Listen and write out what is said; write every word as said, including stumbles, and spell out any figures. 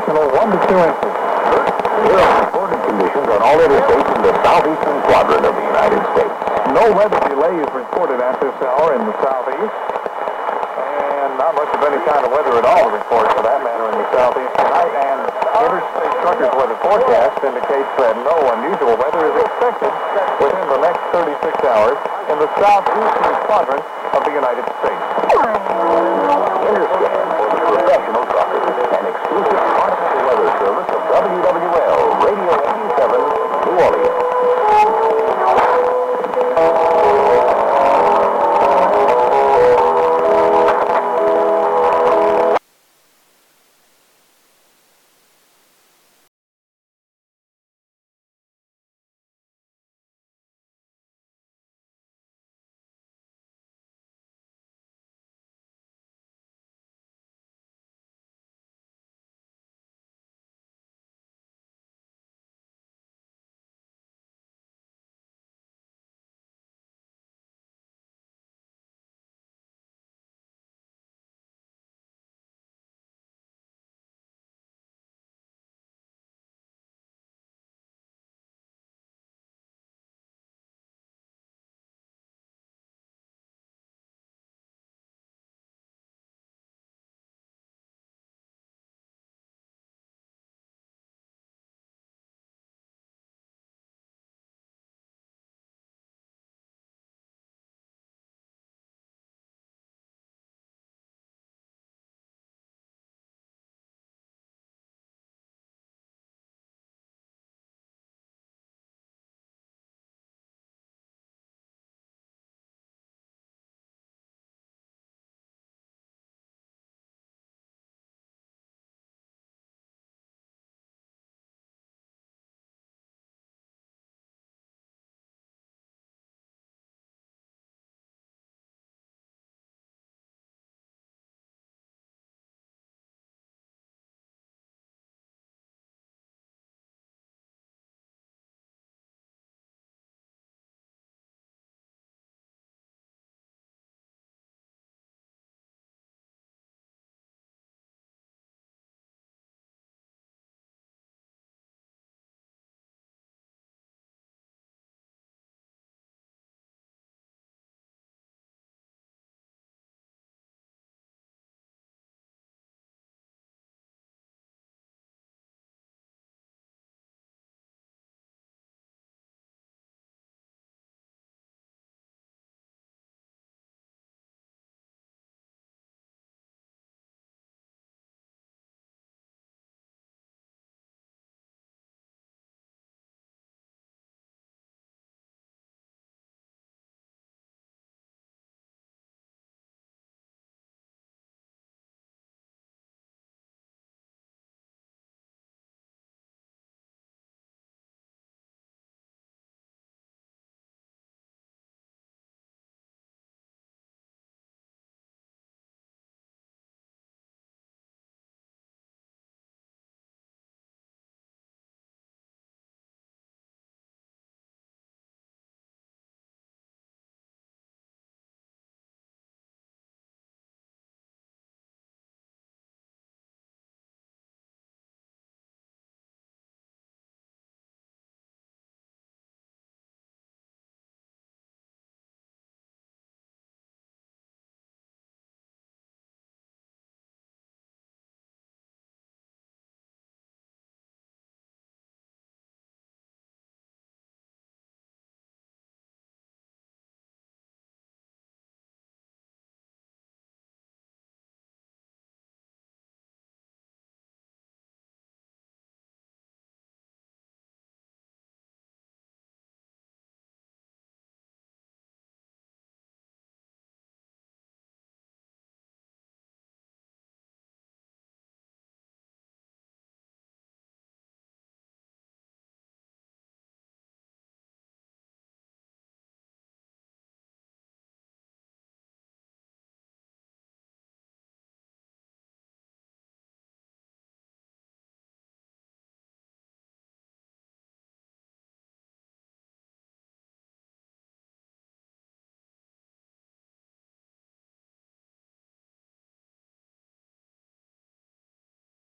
occasional one to two inches. Here are reported conditions on all interstates in the southeastern quadrant of the United States. No weather delays reported at this hour in the southeast. And not much of any kind of weather at all to report for that matter in the southeast tonight. And Interstate Truckers Weather Forecast indicates that no unusual weather is expected within the next thirty-six hours in the southeastern quadrant of the United States. Interstate for the professional trucker.